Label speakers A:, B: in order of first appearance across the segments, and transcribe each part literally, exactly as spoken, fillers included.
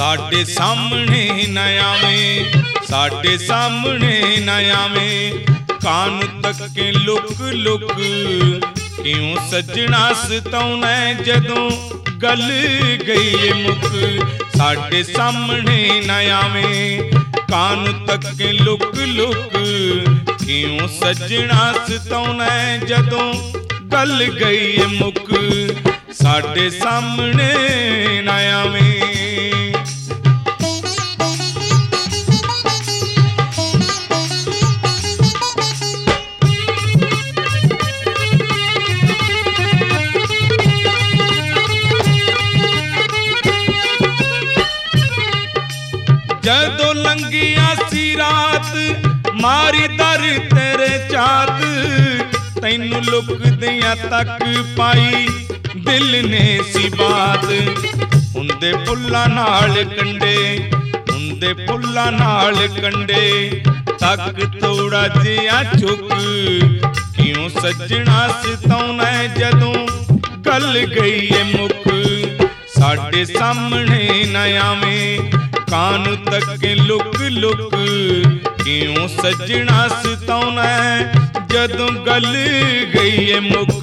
A: साडे सामने न आवे, साडे सामने न आवे। कान तके लुक लुक क्यों सजना सताउना जदों गल गई मुक। साडे सामने न आवे, कान तके लुक लुक क्यों सजना सताउना जदों गल गई मुक। साडे सामने न आवे। जदों लंघिया सी रात मारी दर तेरे चात, तैनू लुकदियां तक पाई दिल ने सी बात। हुंदे फुल्लां नाल कंडे, हुंदे फुल्लां नाल कंडे, तक थोड़ा जिहा झुक क्यों सजना सताउना जदों गल गई मुक। साडे सामने न आवे, कान तके लुक लुक क्यों सजना सताउना जदों गल गई मुक।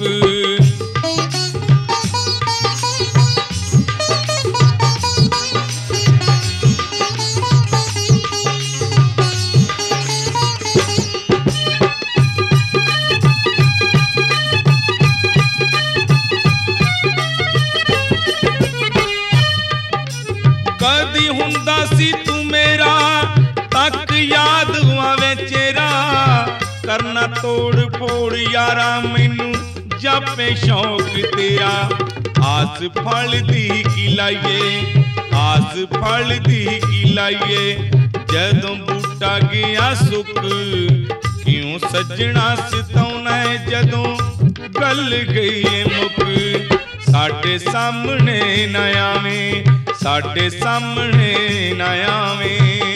A: कदी हुंदा सी तू मेरा तक याद आवे चेहरा, करना तोड़ फोड़ यारा मैनू जापे शौक तेरा। आस फल दी की लाइए, आस फल दी की लाइए, जदों बूटा गया सुक क्यों सजना सताउना जदों गल गई मुक। साडे सामने न आवे, साडे सामने न आवे।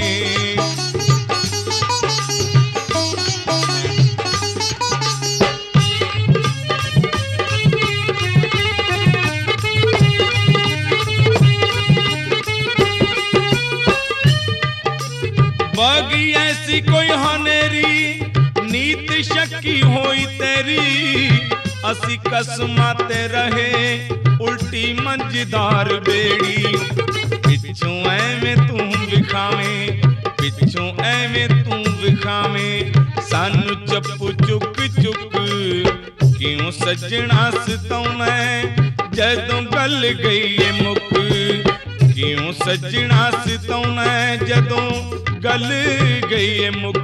A: बागी ऐसी कोई हनेरी नीत शक्की होई तेरी, असी कसमाते रहे उल्टी मंजदार बेड़ी। पिछों एवें तू विखावे, पिछों एवें तू विखावे, सानू चप्पू चुक चुक क्यों सजना सताउना जदों गल गई मुक। क्यों सजना सताउना जदों गल गई मुक।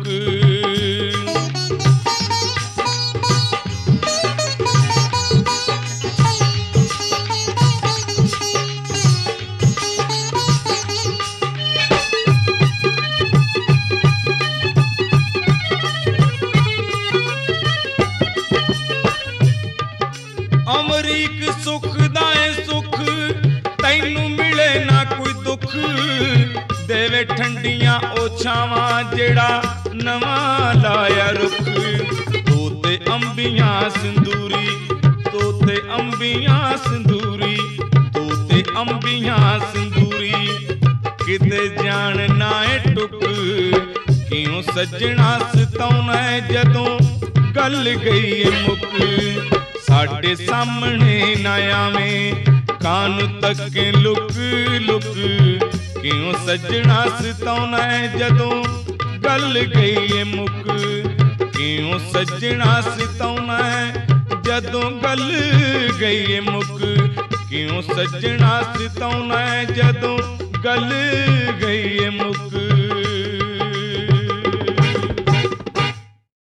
A: अमरीक सुख दाए सुख तैनू मिले ना कोई दुख, देवे ठंडियां ओछावां जेड़ा नवां लाया रुख। तोते अंबियां संदूरी, तोते अंबियां संदूरी, तोते अंबियां संदूरी, किते जान नाए टुक क्यों सजना सताउना जदों गल गई मुक। साडे सामने न आवे, कान तके लुक लुक क्यों सजना सताउना जदों गल गई मुक। क्यों सजना सताउना जदों गल गई मुक। क्यों सजना सताउना जदों गल गई मुक।